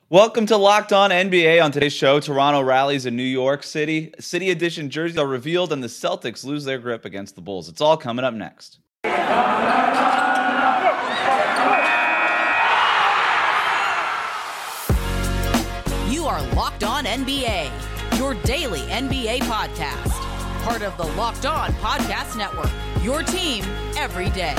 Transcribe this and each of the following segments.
Welcome to Locked On NBA. On today's show, Toronto rallies in New York City. City Edition jerseys are revealed and the Celtics lose their grip against the Bulls. It's all coming up next. You are Locked On NBA, your daily NBA podcast. Part of the Locked On Podcast Network, your team every day.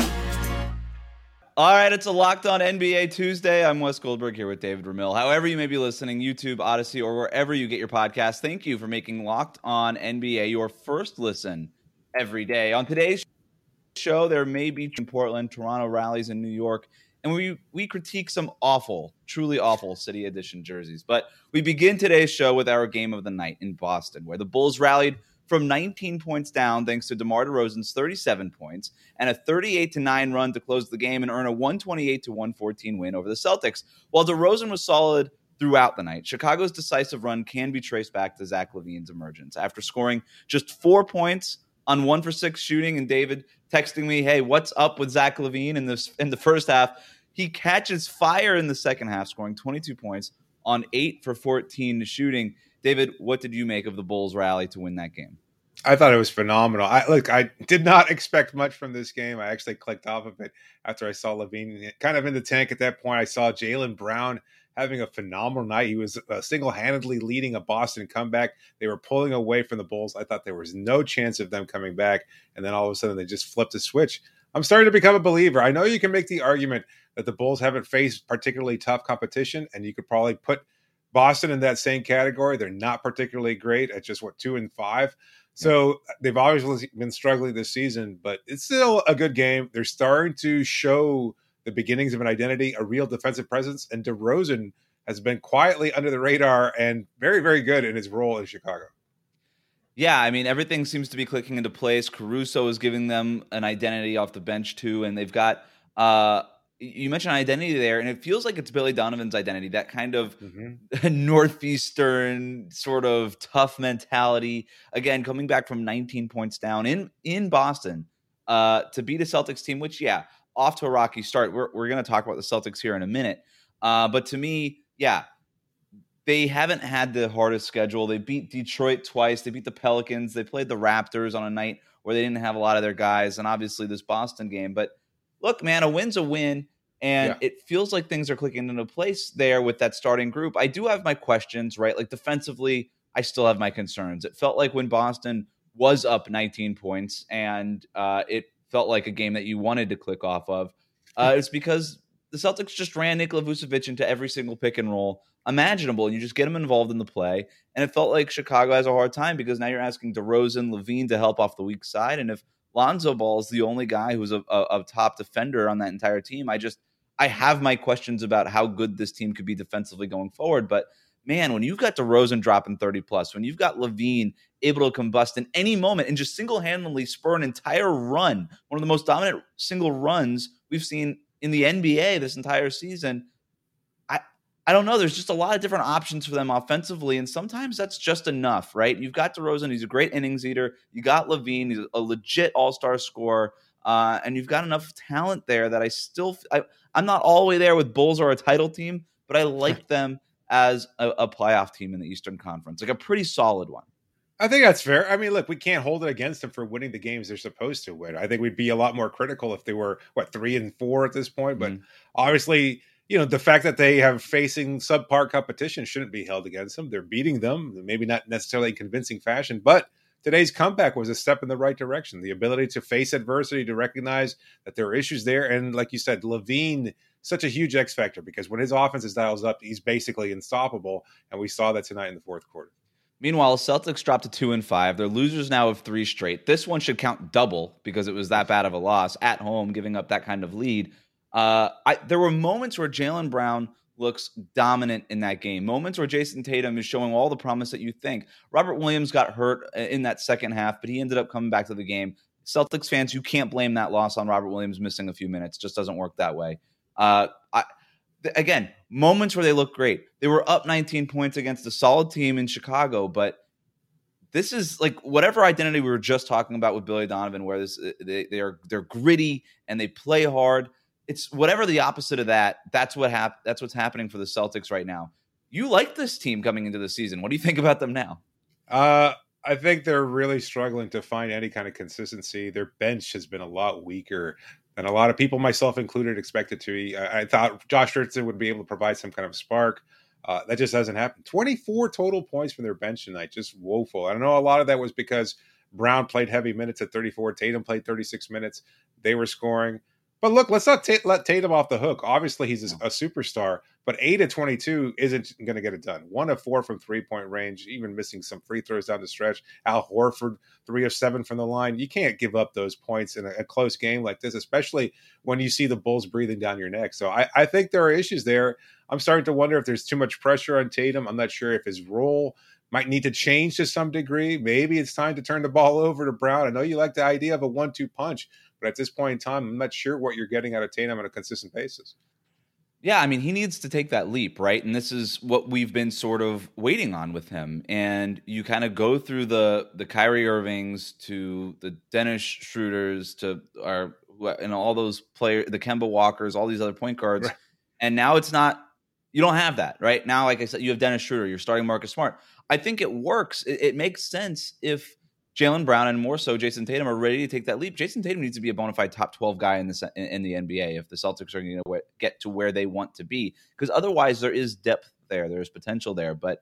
All right, it's a Locked On NBA Tuesday. I'm Wes Goldberg here with David Ramil. However you may be listening, YouTube, Odyssey, or wherever you get your podcast, thank you for making Locked On NBA your first listen every day. On today's show, there may be in Portland, Toronto rallies in New York, and we critique some awful, truly awful City Edition jerseys. But we begin today's show with our game of the night in Boston, where the Bulls rallied from 19 points down thanks to DeMar DeRozan's 37 points and a 38-9 run to close the game and earn a 128-114 win over the Celtics. While DeRozan was solid throughout the night, Chicago's decisive run can be traced back to Zach LaVine's emergence. After scoring just 4 points on 1 for 6 shooting, and David texting me, hey, what's up with Zach LaVine in the first half? He catches fire in the second half, scoring 22 points on 8 for 14 shooting. David, what did you make of the Bulls' rally to win that game? I thought it was phenomenal. I did not expect much from this game. I actually clicked off of it after I saw LaVine kind of in the tank at that point. I saw Jaylen Brown having a phenomenal night. He was single-handedly leading a Boston comeback. They were pulling away from the Bulls. I thought there was no chance of them coming back, and then all of a sudden they just flipped a switch. I'm starting to become a believer. I know you can make the argument that the Bulls haven't faced particularly tough competition, and you could probably put Boston in that same category. They're not particularly great at just 2-5. So they've obviously been struggling this season, but it's still a good game. They're starting to show the beginnings of an identity, a real defensive presence, and DeRozan has been quietly under the radar and very, very good in his role in Chicago. Yeah, I mean, everything seems to be clicking into place. Caruso is giving them an identity off the bench too, and they've got you mentioned identity there, and it feels like it's Billy Donovan's identity, that kind of Northeastern sort of tough mentality. Again, coming back from 19 points down in Boston to beat a Celtics team, which, off to a rocky start. We're going to talk about the Celtics here in a minute. But to me, they haven't had the hardest schedule. They beat Detroit twice. They beat the Pelicans. They played the Raptors on a night where they didn't have a lot of their guys, and obviously this Boston game. But look, man, a win's a win, and it feels like things are clicking into place there with that starting group. I do have my questions, right? Like defensively, I still have my concerns. It felt like when Boston was up 19 points and it felt like a game that you wanted to click off of, it's because the Celtics just ran Nikola Vucevic into every single pick and roll imaginable, and you just get him involved in the play. And it felt like Chicago has a hard time because now you're asking DeRozan, LaVine to help off the weak side, and if Lonzo Ball is the only guy who's a top defender on that entire team, I have my questions about how good this team could be defensively going forward. But man, when you've got DeRozan dropping 30 plus, when you've got LaVine able to combust in any moment and just single-handedly spur an entire run, one of the most dominant single runs we've seen in the NBA this entire season, I don't know. There's just a lot of different options for them offensively, and sometimes that's just enough, right? You've got DeRozan. He's a great innings eater. You got LaVine. He's a legit all-star scorer, and you've got enough talent there that I'm not all the way there with Bulls or a title team, but I like them as a playoff team in the Eastern Conference, like a pretty solid one. I think that's fair. I mean, look, we can't hold it against them for winning the games they're supposed to win. I think we'd be a lot more critical if they were, 3-4 at this point, but obviously – the fact that they have facing subpar competition shouldn't be held against them. They're beating them, maybe not necessarily in convincing fashion, but today's comeback was a step in the right direction. The ability to face adversity, to recognize that there are issues there. And like you said, LaVine, such a huge X factor because when his offense is dials up, he's basically unstoppable. And we saw that tonight in the fourth quarter. Meanwhile, Celtics dropped to 2-5. They're losers now of 3 straight. This one should count double because it was that bad of a loss at home, giving up that kind of lead. There were moments where Jaylen Brown looks dominant in that game. Moments where Jason Tatum is showing all the promise that you think. Robert Williams got hurt in that second half, but he ended up coming back to the game. Celtics fans, you can't blame that loss on Robert Williams missing a few minutes. It just doesn't work that way. Again, moments where they look great. They were up 19 points against a solid team in Chicago, but this is like whatever identity we were just talking about with Billy Donovan, where they're gritty and they play hard. It's whatever the opposite of that. That's what's happening for the Celtics right now. You like this team coming into the season. What do you think about them now? I think they're really struggling to find any kind of consistency. Their bench has been a lot weaker than a lot of people, myself included, expected to be. I thought Josh Richardson would be able to provide some kind of spark. That just hasn't happened. 24 total points from their bench tonight, just woeful. I don't know, a lot of that was because Brown played heavy minutes at 34. Tatum played 36 minutes. They were scoring. But look, let's not let Tatum off the hook. Obviously, he's a superstar, but 8 of 22 isn't going to get it done. 1 of 4 from three-point range, even missing some free throws down the stretch. Al Horford, 3 of 7 from the line. You can't give up those points in a close game like this, especially when you see the Bulls breathing down your neck. So I think there are issues there. I'm starting to wonder if there's too much pressure on Tatum. I'm not sure if his role might need to change to some degree. Maybe it's time to turn the ball over to Brown. I know you like the idea of a 1-2 punch, but at this point in time, I'm not sure what you're getting out of Tatum on a consistent basis. Yeah, I mean, he needs to take that leap, right? And this is what we've been sort of waiting on with him. And you kind of go through the Kyrie Irvings to the Dennis Schroeders and all those players, the Kemba Walkers, all these other point guards. Right. And now it's not, you don't have that, right? Now, like I said, you have Dennis Schroeder, you're starting Marcus Smart. I think it works. It makes sense if Jaylen Brown and more so Jason Tatum are ready to take that leap. Jason Tatum needs to be a bona fide top 12 guy in the NBA if the Celtics are going to get to where they want to be, because otherwise there is depth there. There's potential there. But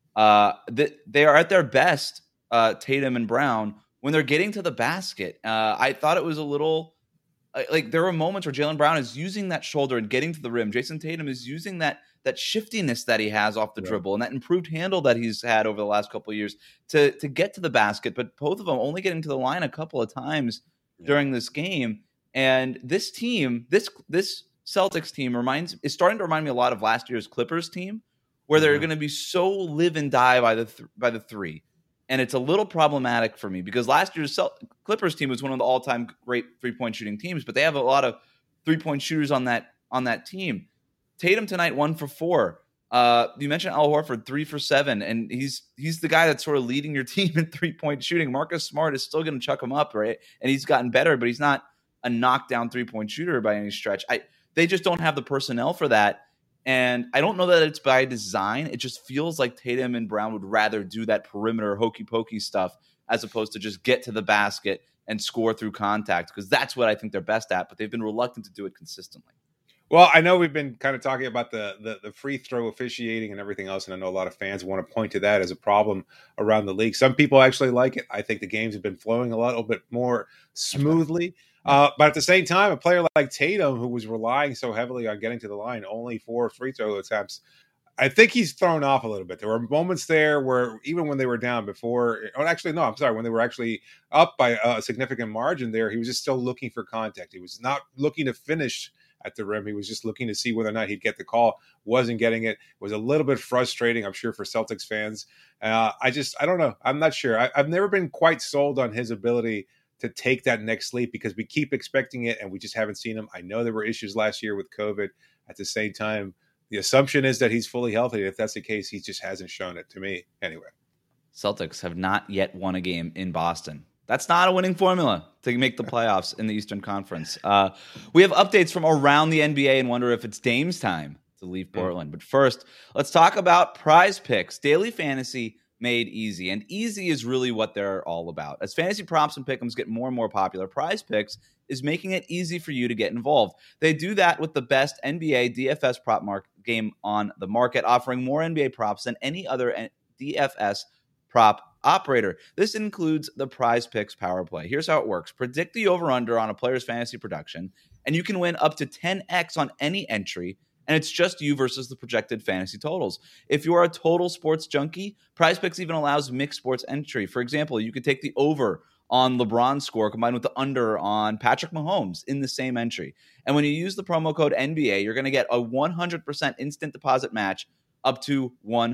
they are at their best, Tatum and Brown, when they're getting to the basket. I thought it was a little like there were moments where Jaylen Brown is using that shoulder and getting to the rim. Jason Tatum is using that shiftiness that he has off the dribble and that improved handle that he's had over the last couple of years to get to the basket. But both of them only getting to the line a couple of times during this game. And this team, this Celtics team is starting to remind me a lot of last year's Clippers team, where they're going to be so live and die by the three. And it's a little problematic for me because last year's Clippers team was one of the all-time great three-point shooting teams, but they have a lot of three-point shooters on that team. Tatum tonight 1 for 4. You mentioned Al Horford 3 for 7, and he's the guy that's sort of leading your team in 3-point shooting. Marcus Smart is still going to chuck him up, right? And he's gotten better, but he's not a knockdown 3-point shooter by any stretch. They just don't have the personnel for that, and I don't know that it's by design. It just feels like Tatum and Brown would rather do that perimeter hokey pokey stuff as opposed to just get to the basket and score through contact, because that's what I think they're best at. But they've been reluctant to do it consistently. Well, I know we've been kind of talking about the free throw officiating and everything else, and I know a lot of fans want to point to that as a problem around the league. Some people actually like it. I think the games have been flowing a little bit more smoothly. But at the same time, a player like Tatum, who was relying so heavily on getting to the line, only 4 free throw attempts, I think he's thrown off a little bit. There were moments there where even when they were down when they were actually up by a significant margin there, he was just still looking for contact. He was not looking to finish at the rim. He was just looking to see whether or not he'd get the call. Wasn't getting it. Was a little bit frustrating, I'm sure, for Celtics fans. I don't know. I'm not sure. I've never been quite sold on his ability to take that next leap because we keep expecting it and we just haven't seen him. I know there were issues last year with COVID. At the same time, the assumption is that he's fully healthy. If that's the case, he just hasn't shown it to me anyway. Celtics have not yet won a game in Boston. That's not a winning formula to make the playoffs in the Eastern Conference. We have updates from around the NBA and wonder if it's Dame's time to leave Portland. But first, let's talk about Prize Picks, daily fantasy made easy. And easy is really what they're all about. As fantasy props and pick'ems get more and more popular, Prize Picks is making it easy for you to get involved. They do that with the best NBA DFS prop game on the market, offering more NBA props than any other DFS prop operator. This includes the Prize Picks Power Play. Here's how it works. Predict the over-under on a player's fantasy production, and you can win up to 10x on any entry, and it's just you versus the projected fantasy totals. If you are a total sports junkie, Prize Picks even allows mixed sports entry. For example, you could take the over on LeBron's score combined with the under on Patrick Mahomes in the same entry. And when you use the promo code NBA, you're going to get a 100% instant deposit match up to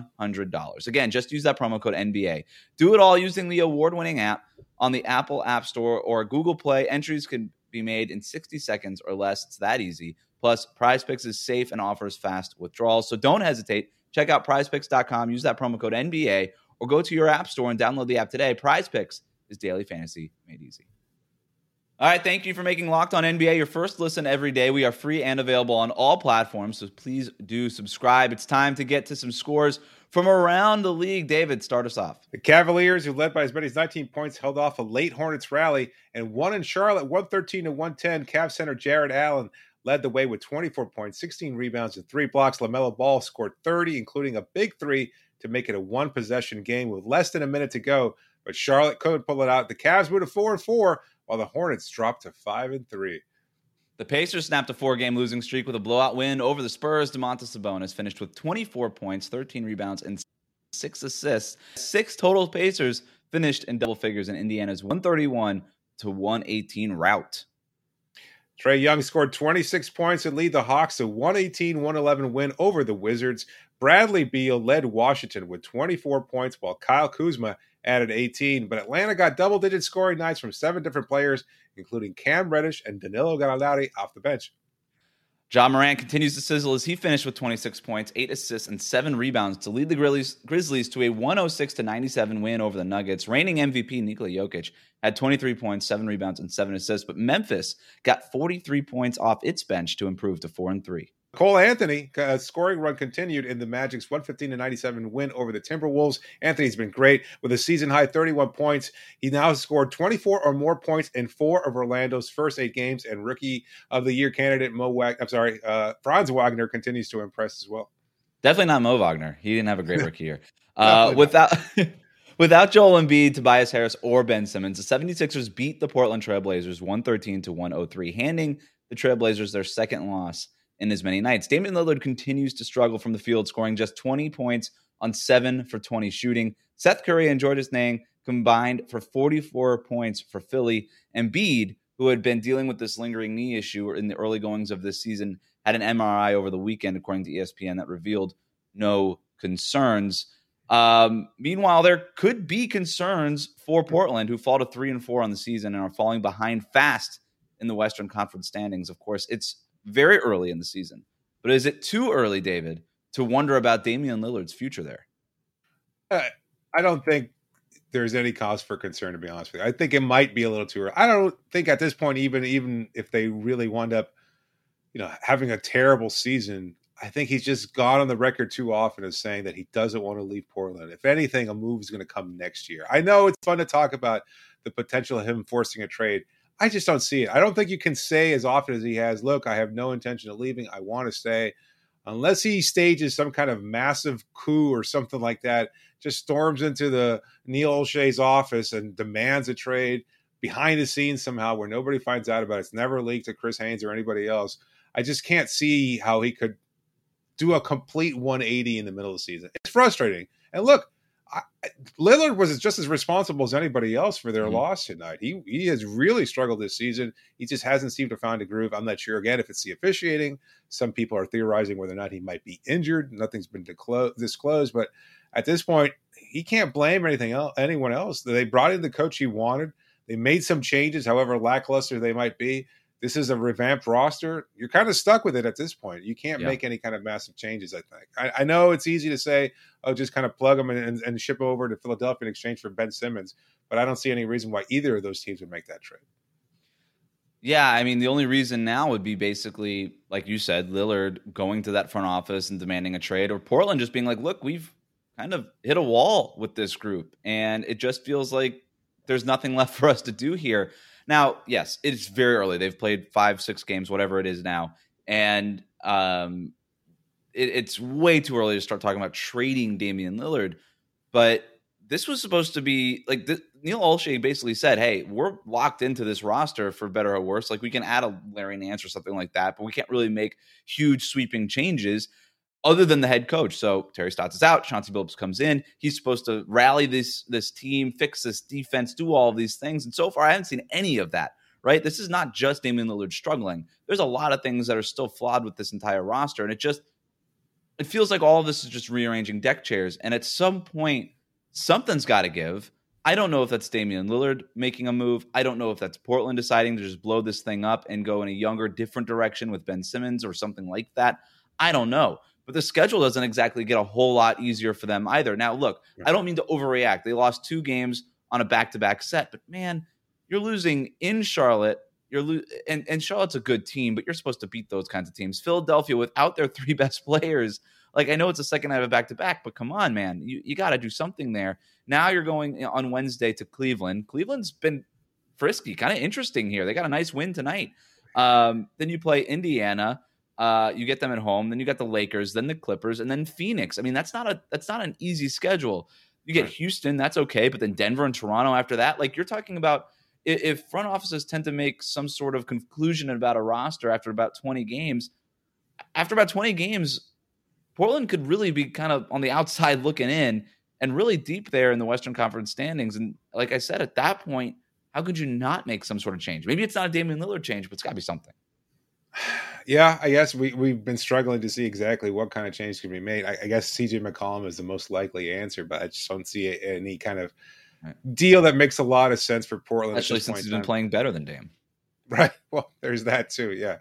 $100. Again, just use that promo code NBA. Do it all using the award-winning app on the Apple App Store or Google Play. Entries can be made in 60 seconds or less. It's that easy. Plus, Prize Picks is safe and offers fast withdrawals. So don't hesitate. Check out prizepicks.com. Use that promo code NBA or go to your app store and download the app today. Prize Picks is daily fantasy made easy. All right, thank you for making Locked On NBA your first listen every day. We are free and available on all platforms, so please do subscribe. It's time to get to some scores from around the league. David, start us off. The Cavaliers, who led by as many as 19 points, held off a late Hornets rally and won in Charlotte 113-110. Cavs center Jared Allen led the way with 24 points, 16 rebounds, and 3 blocks. LaMelo Ball scored 30, including a big three to make it a one-possession game with less than a minute to go. But Charlotte couldn't pull it out. The Cavs moved to 4-4, while the Hornets dropped to 5-3. The Pacers snapped a 4-game losing streak with a blowout win over the Spurs. Domantas Sabonis finished with 24 points, 13 rebounds, and 6 assists. 6 total Pacers finished in double figures in Indiana's 131-118 rout. Trae Young scored 26 points and lead the Hawks to 118-111 win over the Wizards. Bradley Beal led Washington with 24 points, while Kyle Kuzma added 18. But Atlanta got double-digit scoring nights from 7 different players, including Cam Reddish and Danilo Gallinari off the bench. Ja Morant continues to sizzle as he finished with 26 points, 8 assists, and 7 rebounds to lead the Grizzlies to a 106-97 win over the Nuggets. Reigning MVP Nikola Jokic had 23 points, 7 rebounds, and 7 assists, but Memphis got 43 points off its bench to improve to 4-3. Cole Anthony, scoring run continued in the Magic's 115-97 win over the Timberwolves. Anthony's been great with a season-high 31 points. He now has scored 24 or more points in 4 of Orlando's first 8 games, and Rookie of the Year candidate Franz Wagner continues to impress as well. Definitely not Mo Wagner. He didn't have a great rookie year. Without Joel Embiid, Tobias Harris, or Ben Simmons, the 76ers beat the Portland Trailblazers 113-103, handing the Trailblazers their second loss in as many nights. Damian Lillard continues to struggle from the field, scoring just 20 points on 7 for 20 shooting. Seth Curry and Georges Niang combined for 44 points for Philly. Embiid, who had been dealing with this lingering knee issue in the early goings of this season, had an MRI over the weekend, according to ESPN, that revealed no concerns. Meanwhile, there could be concerns for Portland, who fall to 3-4 on the season and are falling behind fast in the Western Conference standings. Of course, it's very early in the season, but is it too early, David, to wonder about Damian Lillard's future there? I don't think there's any cause for concern, to be honest with you. I think it might be a little too early. I don't think at this point, even if they really wind up, having a terrible season, I think he's just gone on the record too often as saying that he doesn't want to leave Portland. If anything, a move is going to come next year. I know it's fun to talk about the potential of him forcing a trade. I just don't see it. I don't think you can say as often as he has, look, I have no intention of leaving. I want to stay. Unless he stages some kind of massive coup or something like that, just storms into the Neil Olshey's office and demands a trade behind the scenes somehow where nobody finds out about it. It's never leaked to Chris Haynes or anybody else. I just can't see how he could do a complete 180 in the middle of the season. It's frustrating. And look, Lillard was just as responsible as anybody else for their loss tonight. He has really struggled this season. He just hasn't seemed to find a groove. I'm not sure, again, if it's the officiating. Some people are theorizing whether or not he might be injured. Nothing's been disclosed. But at this point, he can't blame anyone else. They brought in the coach he wanted. They made some changes, however lackluster they might be. This is a revamped roster. You're kind of stuck with it at this point. You can't make any kind of massive changes, I think. I know it's easy to say, just kind of plug them and ship over to Philadelphia in exchange for Ben Simmons, but I don't see any reason why either of those teams would make that trade. Yeah, I mean, the only reason now would be basically, like you said, Lillard going to that front office and demanding a trade, or Portland just being like, look, we've kind of hit a wall with this group, and it just feels like there's nothing left for us to do here. Now, yes, it's very early. They've played 5-6 games, whatever it is now. And it's way too early to start talking about trading Damian Lillard. But this was supposed to be like Neil Olshey basically said, hey, we're locked into this roster for better or worse. Like we can add a Larry Nance or something like that, but we can't really make huge sweeping changes other than the head coach. So Terry Stotts is out. Chauncey Billups comes in. He's supposed to rally this team, fix this defense, do all of these things. And so far, I haven't seen any of that, right? This is not just Damian Lillard struggling. There's a lot of things that are still flawed with this entire roster. And it feels like all of this is just rearranging deck chairs. And at some point, something's got to give. I don't know if that's Damian Lillard making a move. I don't know if that's Portland deciding to just blow this thing up and go in a younger, different direction with Ben Simmons or something like that. I don't know. But the schedule doesn't exactly get a whole lot easier for them either. Now, look, I don't mean to overreact. They lost 2 games on a back-to-back set. But, man, you're losing in Charlotte and Charlotte's a good team, but you're supposed to beat those kinds of teams. Philadelphia, without their 3 best players, like, I know it's a second night of back-to-back, but come on, man. You got to do something there. Now you're going on Wednesday to Cleveland. Cleveland's been frisky, kind of interesting here. They got a nice win tonight. Then you play Indiana. You get them at home. Then you got the Lakers, then the Clippers, and then Phoenix. I mean, that's not an easy schedule. You get Houston, that's okay, but then Denver and Toronto after that. Like, you're talking about if front offices tend to make some sort of conclusion about a roster after about 20 games, Portland could really be kind of on the outside looking in and really deep there in the Western Conference standings. And like I said, at that point, how could you not make some sort of change? Maybe it's not a Damian Lillard change, but it's got to be something. Yeah, I guess we've been struggling to see exactly what kind of change can be made. I guess CJ McCollum is the most likely answer, but I just don't see any kind of deal that makes a lot of sense for Portland. Especially since he's been playing better than Dame. Right. Well, there's that too. Yeah.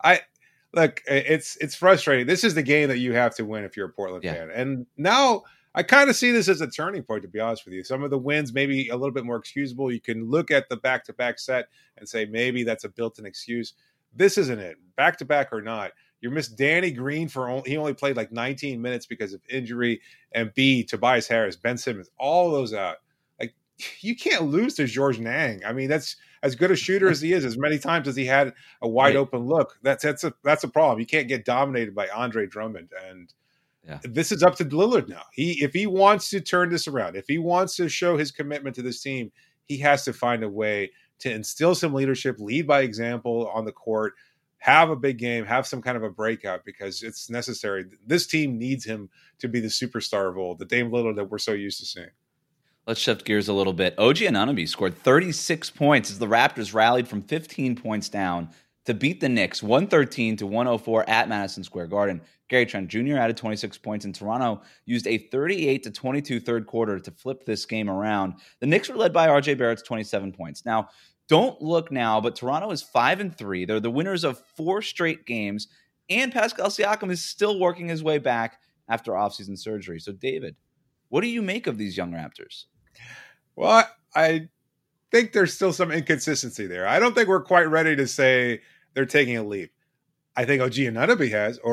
Look, it's frustrating. This is the game that you have to win if you're a Portland fan. And now I kind of see this as a turning point, to be honest with you. Some of the wins maybe a little bit more excusable. You can look at the back-to-back set and say maybe that's a built-in excuse. This isn't it. Back-to-back or not, you missed Danny Green he only played like 19 minutes because of injury, and Tobias Harris, Ben Simmons, all those out. Like, you can't lose to George Niang. I mean, that's as good a shooter as he is, as many times as he had a wide open look. That's a problem. You can't get dominated by Andre Drummond. And this is up to Lillard now. If he wants to turn this around, if he wants to show his commitment to this team, he has to find a way to instill some leadership, lead by example on the court, have a big game, have some kind of a breakout, because it's necessary. This team needs him to be the superstar of old, the Dame Lillard that we're so used to seeing. Let's shift gears a little bit. OG Anunoby scored 36 points as the Raptors rallied from 15 points down to beat the Knicks 113-104 at Madison Square Garden. Gary Trent Jr. added 26 points, and Toronto used a 38-22 third quarter to flip this game around. The Knicks were led by RJ Barrett's 27 points. Now, don't look now, but Toronto is 5-3. They're the winners of 4 straight games, and Pascal Siakam is still working his way back after offseason surgery. So, David, what do you make of these young Raptors? Well, I think there's still some inconsistency there. I don't think we're quite ready to say they're taking a leap. I think OG Anunoby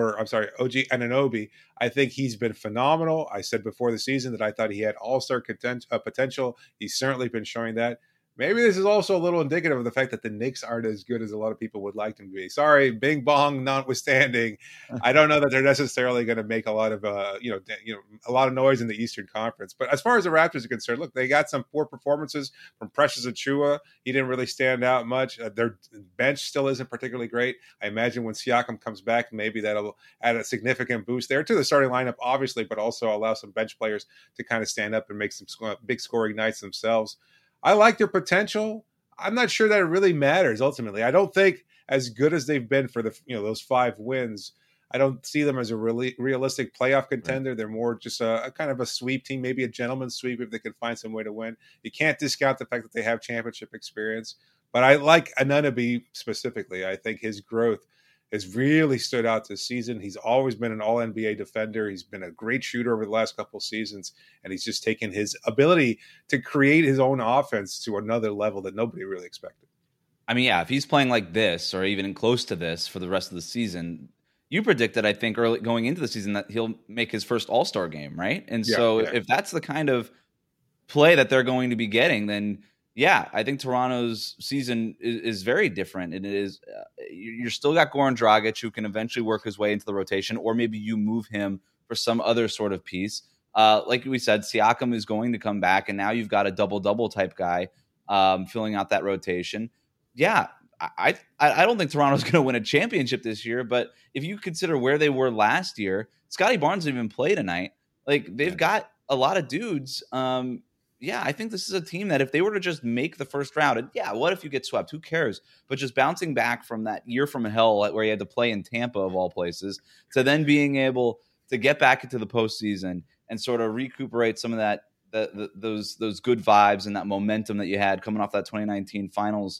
I think he's been phenomenal. I said before the season that I thought he had all-star potential. He's certainly been showing that. Maybe this is also a little indicative of the fact that the Knicks aren't as good as a lot of people would like them to be. Sorry, Bing Bong notwithstanding, I don't know that they're necessarily going to make a lot of a lot of noise in the Eastern Conference. But as far as the Raptors are concerned, look, they got some poor performances from Precious Achiuwa. He didn't really stand out much. Their bench still isn't particularly great. I imagine when Siakam comes back, maybe that'll add a significant boost there to the starting lineup, obviously, but also allow some bench players to kind of stand up and make some big scoring nights themselves. I like their potential. I'm not sure that it really matters ultimately. I don't think, as good as they've been for those 5 wins, I don't see them as a really realistic playoff contender. Right. They're more just a kind of a sweep team, maybe a gentleman's sweep if they can find some way to win. You can't discount the fact that they have championship experience. But I like Anunoby specifically. I think his growth has really stood out this season. He's always been an all-NBA defender. He's been a great shooter over the last couple of seasons, and he's just taken his ability to create his own offense to another level that nobody really expected. I mean, yeah, if he's playing like this or even close to this for the rest of the season, you predicted, I think, early going into the season that he'll make his first All-Star game, right? And if that's the kind of play that they're going to be getting, then yeah, I think Toronto's season is very different. And it is you're still got Goran Dragic, who can eventually work his way into the rotation, or maybe you move him for some other sort of piece. Like we said, Siakam is going to come back, and now you've got a double-double type guy filling out that rotation. Yeah, I don't think Toronto's going to win a championship this year, but if you consider where they were last year, Scotty Barnes didn't even play tonight. Like, they've got a lot of dudes. Yeah, I think this is a team that if they were to just make the first round, and yeah, what if you get swept? Who cares? But just bouncing back from that year from hell where you had to play in Tampa, of all places, to then being able to get back into the postseason and sort of recuperate some of that those good vibes and that momentum that you had coming off that 2019 finals.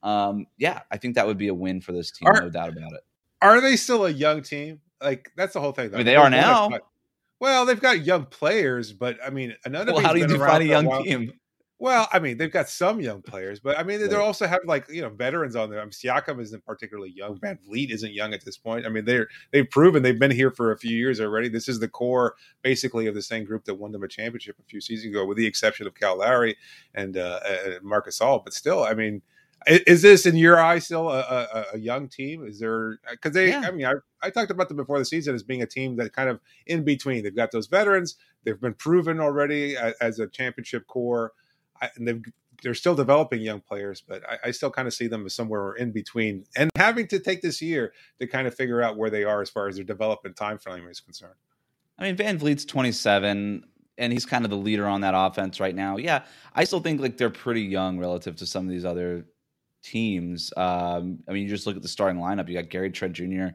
Yeah, I think that would be a win for this team, no doubt about it. Are they still a young team? Like, that's the whole thing. I mean, they are now. Well, they've got young players, but I mean, how do you define a young team? Well, I mean, they've got some young players, but I mean, they Right. also have veterans on there. Siakam isn't particularly young. Van Vliet isn't young at this point. I mean, they've proven they've been here for a few years already. This is the core, basically, of the same group that won them a championship a few seasons ago, with the exception of Cal Lowry and Marcus All. But still, I mean, is this in your eyes still a young team? Is there, because Yeah. I mean, I talked about them before the season as being a team that kind of in between. They've got those veterans. They've been proven already as a championship core. And they're still developing young players, but I still kind of see them as somewhere in between, and having to take this year to kind of figure out where they are as far as their development time frame is concerned. I mean, Van Vliet's 27, and he's kind of the leader on that offense right now. Yeah, I still think like they're pretty young relative to some of these other teams. I mean, you just look at the starting lineup. You got Gary Trent Jr.,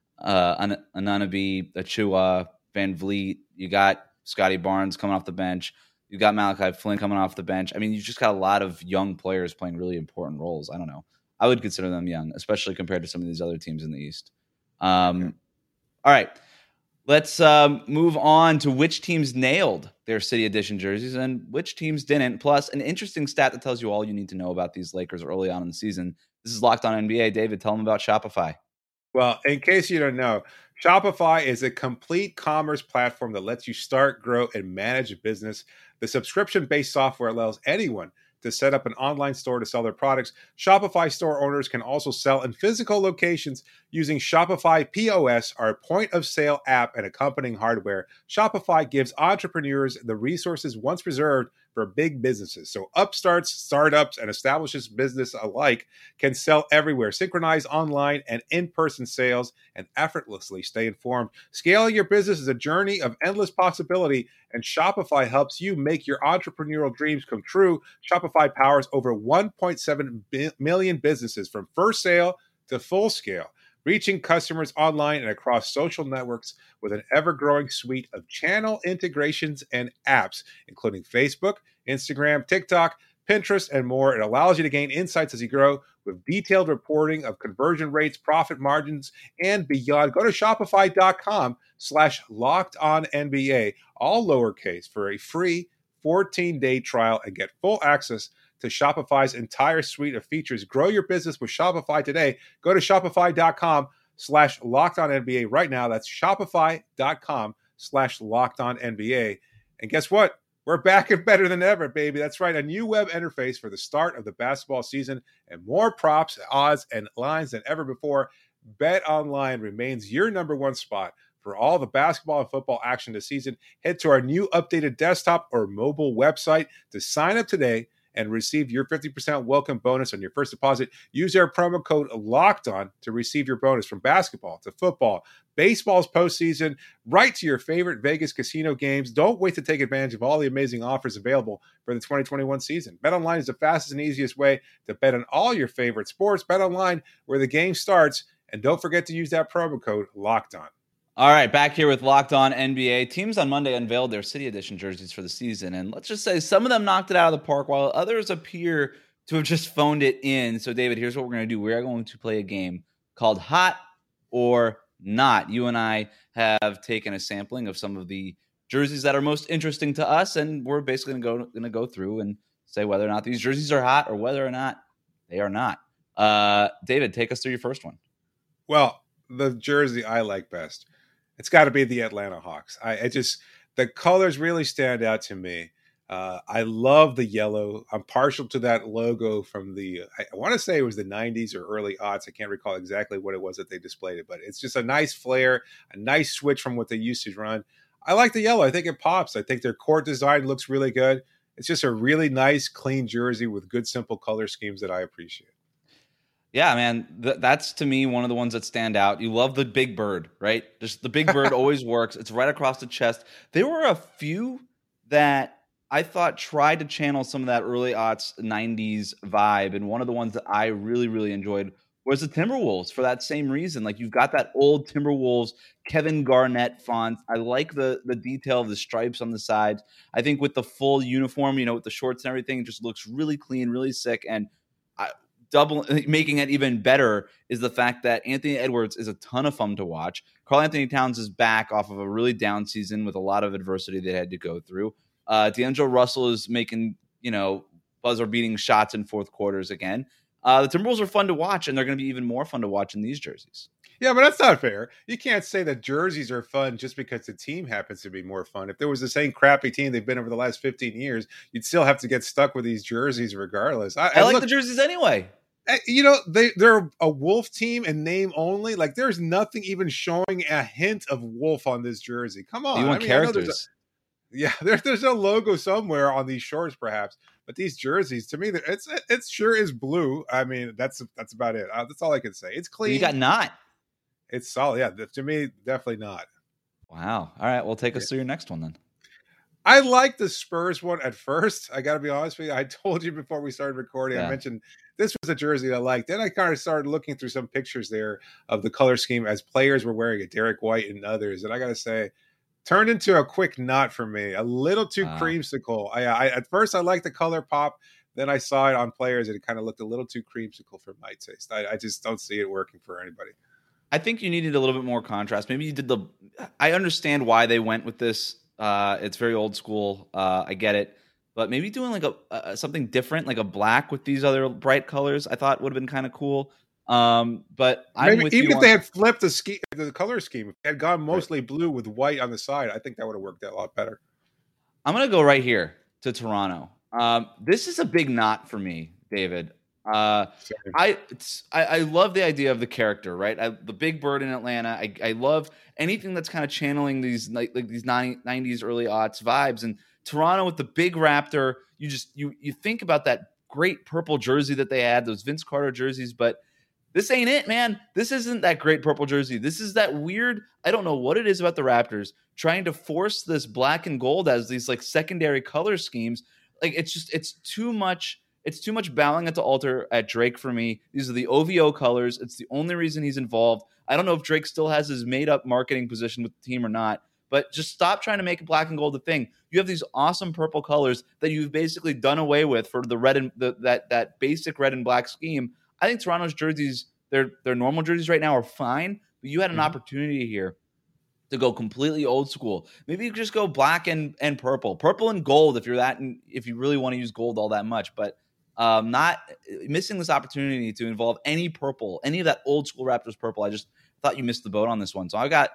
Anunoby, Achua, Van Vliet. You got Scotty Barnes coming off the bench. You got Malachi Flynn coming off the bench. I mean, you just got a lot of young players playing really important roles. I don't know. I would consider them young, especially compared to some of these other teams in the East. Okay. All right. Let's move on to which teams nailed their City Edition jerseys and which teams didn't. Plus, an interesting stat that tells you all you need to know about these Lakers early on in the season. This is Locked On NBA. David, tell them about Shopify. Well, in case you don't know, Shopify is a complete commerce platform that lets you start, grow, and manage a business. The subscription-based software allows anyone to set up an online store to sell their products. Shopify store owners can also sell in physical locations using Shopify POS, our point-of-sale app, and accompanying hardware. Shopify gives entrepreneurs the resources once reserved for big businesses. So upstarts, startups, and established business alike can sell everywhere, synchronize online and in-person sales, and effortlessly stay informed. Scaling your business is a journey of endless possibility, and Shopify helps you make your entrepreneurial dreams come true. Shopify powers over 1.7 million businesses from first sale to full scale, reaching customers online and across social networks with an ever-growing suite of channel integrations and apps, including Facebook, Instagram, TikTok, Pinterest, and more. It allows you to gain insights as you grow with detailed reporting of conversion rates, profit margins, and beyond. Go to shopify.com/lockedonnba, all lowercase, for a free 14-day trial and get full access to Shopify's entire suite of features. Grow your business with Shopify today. Go to shopify.com/lockedonnba right now. That's shopify.com/lockedonnba. And guess what? We're back and better than ever, baby. That's right. A new web interface for the start of the basketball season and more props, odds, and lines than ever before. BetOnline remains your number one spot for all the basketball and football action this season. Head to our new updated desktop or mobile website to sign up today and receive your 50% welcome bonus on your first deposit. Use our promo code LOCKEDON to receive your bonus from basketball to football, baseball's postseason, right to your favorite Vegas casino games. Don't wait to take advantage of all the amazing offers available for the 2021 season. BetOnline is the fastest and easiest way to bet on all your favorite sports. BetOnline, where the game starts. And don't forget to use that promo code LOCKEDON. All right, back here with Locked On NBA. Teams on Monday unveiled their City Edition jerseys for the season, and let's just say some of them knocked it out of the park, while others appear to have just phoned it in. So, David, here's what we're going to do. We are going to play a game called Hot or Not. You and I have taken a sampling of some of the jerseys that are most interesting to us, and we're basically going to go through and say whether or not these jerseys are hot or whether or not they are not. David, take us through your first one. Well, the jersey I like best, it's got to be the Atlanta Hawks. The colors really stand out to me. I love the yellow. I'm partial to that logo from I want to say it was the 90s or early aughts. I can't recall exactly what it was that they displayed it, but it's just a nice flare, a nice switch from what they used to run. I like the yellow. I think it pops. I think their court design looks really good. It's just a really nice, clean jersey with good, simple color schemes that I appreciate. Yeah, man, that's to me one of the ones that stand out. You love the big bird, right? Just the big bird always works. It's right across the chest. There were a few that I thought tried to channel some of that early aughts 90s vibe, and one of the ones that I really, really enjoyed was the Timberwolves for that same reason. Like, you've got that old Timberwolves Kevin Garnett font. I like the detail of the stripes on the sides. I think with the full uniform, with the shorts and everything, it just looks really clean, really sick, and making it even better is the fact that Anthony Edwards is a ton of fun to watch. Karl-Anthony Towns is back off of a really down season with a lot of adversity they had to go through. D'Angelo Russell is making, buzzer-beating shots in fourth quarters again. The Timberwolves are fun to watch, and they're going to be even more fun to watch in these jerseys. Yeah, but that's not fair. You can't say that jerseys are fun just because the team happens to be more fun. If there was the same crappy team they've been over the last 15 years, you'd still have to get stuck with these jerseys regardless. I like the jerseys anyway. They're a Wolf team in name only. Like, there's nothing even showing a hint of Wolf on this jersey. Come on. You want characters. There's no logo somewhere on these shorts, perhaps. But these jerseys, to me, it sure is blue. I mean, that's about it. That's all I can say. It's clean. You got not. It's solid. Yeah, to me, definitely not. Wow. All right. Well, take us through your next one then. I like the Spurs one at first. I got to be honest with you. I told you before we started recording, I mentioned this was a jersey I liked. Then I kind of started looking through some pictures there of the color scheme as players were wearing it, Derek White and others. And I got to say, turned into a quick knot for me, a little too creamsicle. I at first I liked the color pop. Then I saw it on players and it kind of looked a little too creamsicle for my taste. I just don't see it working for anybody. I think you needed a little bit more contrast. Maybe you did I understand why they went with this. It's very old school. I get it. But maybe doing like something different, like a black with these other bright colors, I thought would have been kind of cool. But even if they had flipped the color scheme, if they had gone mostly blue with white on the side, I think that would have worked out a lot better. I'm going to go right here to Toronto. This is a big knot for me, David. I love the idea of the character, right? The Big Bird in Atlanta. I love anything that's kind of channeling these like these 90s, early aughts vibes. And Toronto with the big Raptor, you think about that great purple jersey that they had, those Vince Carter jerseys, but this ain't it, man. This isn't that great purple jersey. This is that weird, I don't know what it is about the Raptors, trying to force this black and gold as these like secondary color schemes. Like it's too much. It's too much bowing at the altar at Drake for me. These are the OVO colors. It's the only reason he's involved. I don't know if Drake still has his made-up marketing position with the team or not, but just stop trying to make black and gold a thing. You have these awesome purple colors that you've basically done away with for the red and that basic red and black scheme. I think Toronto's jerseys, their normal jerseys right now are fine, but you had an opportunity here to go completely old school. Maybe you could just go black and purple and gold if you really want to use gold all that much, but not missing this opportunity to involve any purple, any of that old school Raptors purple. I just thought you missed the boat on this one. So I got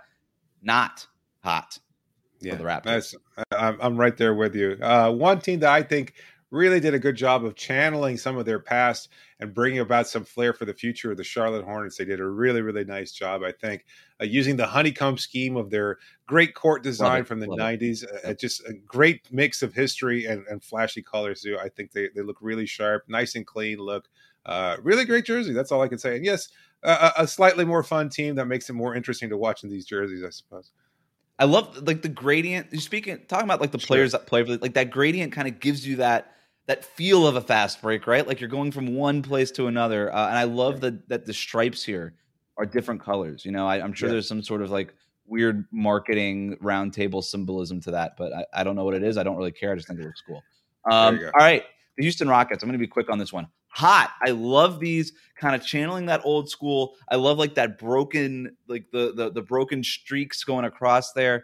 not hot for the Raptors. I'm right there with you. One team that I think really did a good job of channeling some of their past and bringing about some flair for the future of the Charlotte Hornets. They did a really, really nice job, I think, using the honeycomb scheme of their great court design from the 90s. Just a great mix of history and flashy colors, too. I think they look really sharp, nice and clean look. Really great jersey. That's all I can say. And yes, a slightly more fun team that makes it more interesting to watch in these jerseys, I suppose. I love like the gradient. Talking about like the players that play for like that gradient kind of gives you that feel of a fast break, right? Like you're going from one place to another. And I love that the stripes here are different colors. You know, I'm sure there's some sort of like weird marketing round table symbolism to that, but I don't know what it is. I don't really care. I just think it looks cool. All right. The Houston Rockets. I'm going to be quick on this one. Hot. I love these kind of channeling that old school. I love like that broken, like the broken streaks going across there.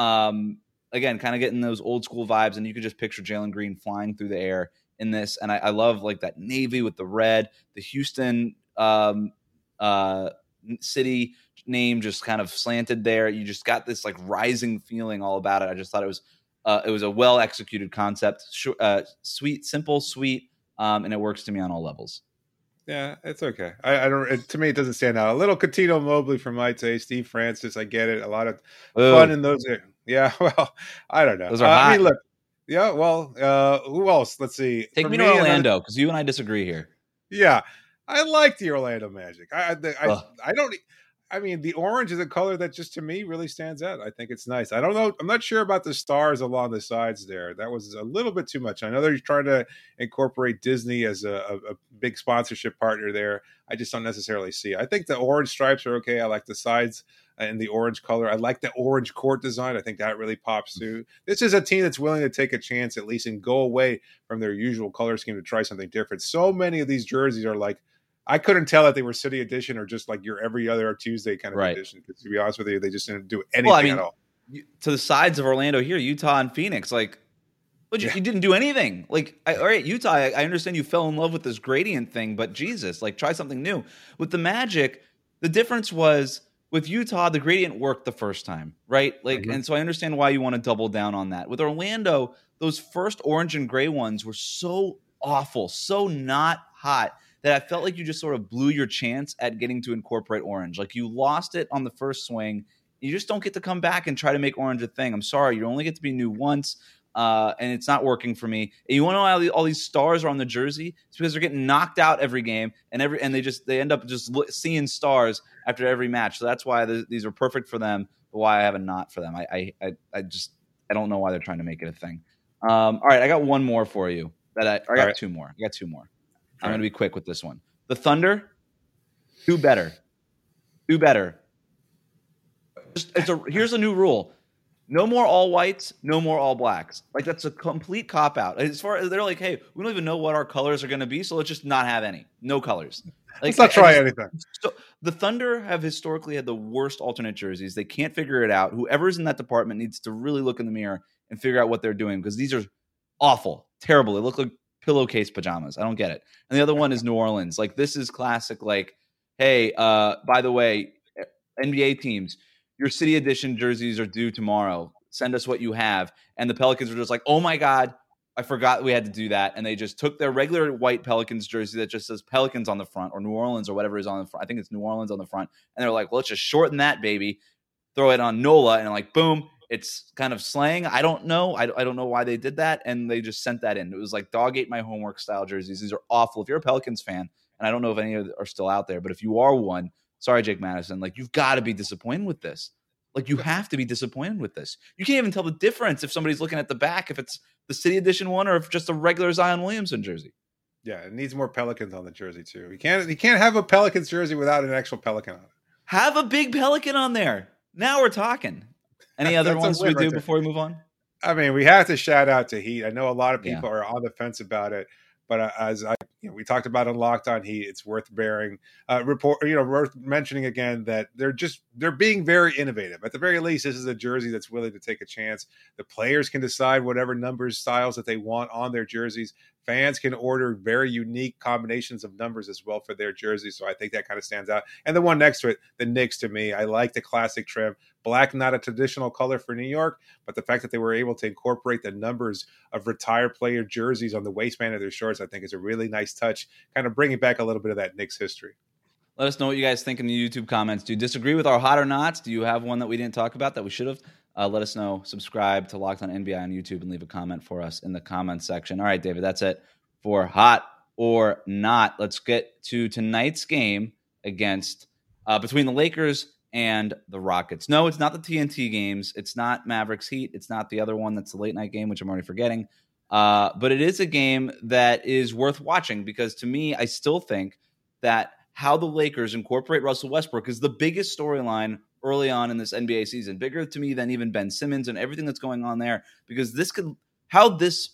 Again, kind of getting those old school vibes, and you could just picture Jalen Green flying through the air in this. And I love like that navy with the red, the Houston city name just kind of slanted there. You just got this like rising feeling all about it. I just thought it was a well executed concept, sweet, simple, sweet, and it works to me on all levels. Yeah, it's okay. I don't. To me, it doesn't stand out. A little Coutinho Mobley for my taste. Steve Francis, I get it. A lot of fun in those. Yeah, well, I don't know. Those are hot. I mean, look. Yeah, well, who else? Let's see. Take me to Orlando because you and I disagree here. Yeah, I like the Orlando Magic. I don't. I mean, the orange is a color that just to me really stands out. I think it's nice. I don't know. I'm not sure about the stars along the sides there. That was a little bit too much. I know they're trying to incorporate Disney as a big sponsorship partner there. I just don't necessarily see it. I think the orange stripes are okay. I like the sides and the orange color. I like the orange court design. I think that really pops too. This is a team that's willing to take a chance at least and go away from their usual color scheme to try something different. So many of these jerseys are like, I couldn't tell if they were city edition or just like your every other Tuesday kind of edition. Because to be honest with you, they just didn't do anything at all. To the sides of Orlando here, Utah and Phoenix, like But you didn't do anything. Like, all right, Utah, I understand you fell in love with this gradient thing, but Jesus, like, try something new. With the Magic, the difference was with Utah, the gradient worked the first time, right? Like, and so I understand why you want to double down on that. With Orlando, those first orange and gray ones were so awful, so not hot, that I felt like you just sort of blew your chance at getting to incorporate orange. Like, you lost it on the first swing. You just don't get to come back and try to make orange a thing. I'm sorry, you only get to be new once. And it's not working for me. And you want to know why all these stars are on the jersey? It's because they're getting knocked out every game, and they end up just seeing stars after every match. So that's why these are perfect for them, but why I have a not for them. I don't know why they're trying to make it a thing. All right, I got one more for you. Two more. I got two more. I'm going to be quick with this one. The Thunder, do better. Here's a new rule. No more all whites, no more all blacks. Like, that's a complete cop-out. As far as they're like, hey, we don't even know what our colors are going to be, so let's just not have any. No colors. Like, let's not try anything. So the Thunder have historically had the worst alternate jerseys. They can't figure it out. Whoever's in that department needs to really look in the mirror and figure out what they're doing, because these are awful, terrible. They look like pillowcase pajamas. I don't get it. And the other one is New Orleans. Like, this is classic, like, hey, by the way, NBA teams, your City Edition jerseys are due tomorrow. Send us what you have. And the Pelicans were just like, oh my God, I forgot we had to do that. And they just took their regular white Pelicans jersey that just says Pelicans on the front, or New Orleans or whatever is on the front. I think it's New Orleans on the front. And they're like, well, let's just shorten that, baby. Throw it on NOLA. And like, boom, it's kind of slang. I don't know. I don't know why they did that. And they just sent that in. It was like dog ate my homework style jerseys. These are awful. If you're a Pelicans fan, and I don't know if any are still out there, but if you are one, sorry, Jake Madison, like, you've got to be disappointed with this. Like, you have to be disappointed with this. You can't even tell the difference if somebody's looking at the back, if it's the City Edition one or if just a regular Zion Williamson jersey. Yeah, it needs more Pelicans on the jersey too. You can't have a Pelicans jersey without an actual Pelican on it. Have a big Pelican on there. Now we're talking. Any other ones we do before we move on? I mean, we have to shout out to Heat. I know a lot of people are on the fence about it, but we talked about on Locked On Heat, it's worth worth mentioning again that they're being very innovative. At the very least, this is a jersey that's willing to take a chance. The players can decide whatever numbers, styles that they want on their jerseys. Fans can order very unique combinations of numbers as well for their jerseys. So I think that kind of stands out. And the one next to it, the Knicks, to me, I like the classic trim. Black, not a traditional color for New York, but the fact that they were able to incorporate the numbers of retired player jerseys on the waistband of their shorts, I think is a really nice touch, kind of bringing back a little bit of that Knicks history. Let us know what you guys think in the YouTube comments. Do you disagree with our hot or nots? Do you have one that we didn't talk about that we should have? Let us know. Subscribe to Locked On NBA on YouTube and leave a comment for us in the comments section. All right, David, that's it for hot or not. Let's get to tonight's game against between the Lakers and the Rockets. No, it's not the TNT games. It's not Mavericks Heat. It's not the other one that's the late night game, which I'm already forgetting. But it is a game that is worth watching because, to me, I still think that how the Lakers incorporate Russell Westbrook is the biggest storyline early on in this NBA season, bigger to me than even Ben Simmons and everything that's going on there, because how this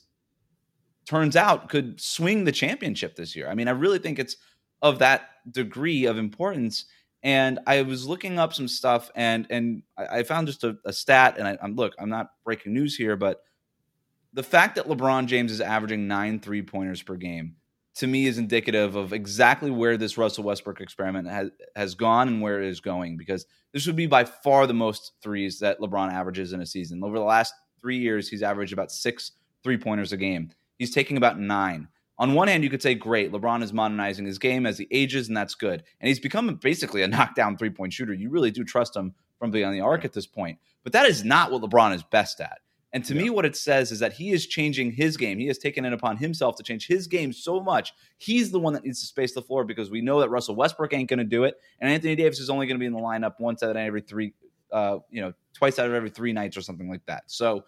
turns out could swing the championship this year. I mean, I really think it's of that degree of importance. And I was looking up some stuff and I found just a stat, and I'm not breaking news here, but the fact that LeBron James is averaging 9 3-pointers per game, to me, is indicative of exactly where this Russell Westbrook experiment has gone and where it is going, because this would be by far the most threes that LeBron averages in a season. Over the last 3 years, he's averaged about 6 3-pointers a game. He's taking about 9. On one hand, you could say, great, LeBron is modernizing his game as he ages, and that's good. And he's become basically a knockdown three-point shooter. You really do trust him from beyond the arc at this point. But that is not what LeBron is best at. And to me, what it says is that he is changing his game. He has taken it upon himself to change his game so much. He's the one that needs to space the floor, because we know that Russell Westbrook ain't going to do it. And Anthony Davis is only going to be in the lineup twice out of every 3 nights or something like that. So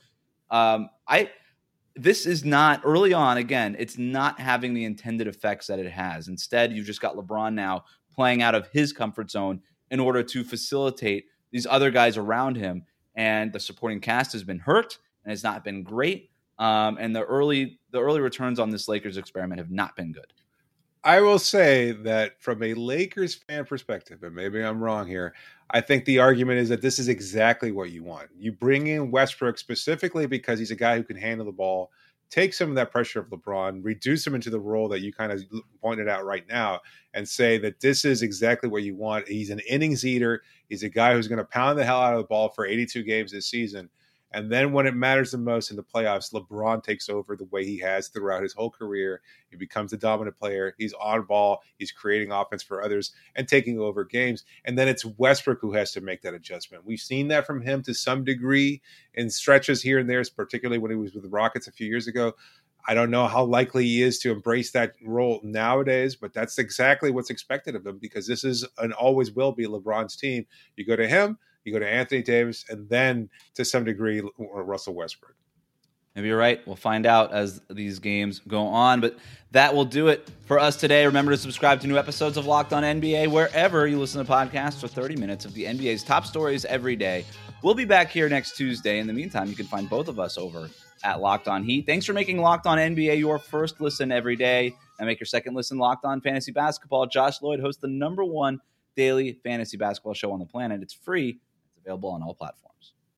this is not, early on, again, it's not having the intended effects that it has. Instead, you've just got LeBron now playing out of his comfort zone in order to facilitate these other guys around him. And the supporting cast has been hurt, and it's not been great. And the early returns on this Lakers experiment have not been good. I will say that from a Lakers fan perspective, and maybe I'm wrong here, I think the argument is that this is exactly what you want. You bring in Westbrook specifically because he's a guy who can handle the ball, take some of that pressure of LeBron, reduce him into the role that you kind of pointed out right now, and say that this is exactly what you want. He's an innings eater. He's a guy who's going to pound the hell out of the ball for 82 games this season. And then when it matters the most in the playoffs, LeBron takes over the way he has throughout his whole career. He becomes the dominant player. He's on ball. He's creating offense for others and taking over games. And then it's Westbrook who has to make that adjustment. We've seen that from him to some degree in stretches here and there, particularly when he was with the Rockets a few years ago. I don't know how likely he is to embrace that role nowadays, but that's exactly what's expected of him because this is and always will be LeBron's team. You go to him, you go to Anthony Davis, and then to some degree, Russell Westbrook. Maybe you're right. We'll find out as these games go on. But that will do it for us today. Remember to subscribe to new episodes of Locked On NBA wherever you listen to podcasts for 30 minutes of the NBA's top stories every day. We'll be back here next Tuesday. In the meantime, you can find both of us over at Locked On Heat. Thanks for making Locked On NBA your first listen every day. And make your second listen Locked On Fantasy Basketball. Josh Lloyd hosts the #1 daily fantasy basketball show on the planet. It's free. It's available on all platforms.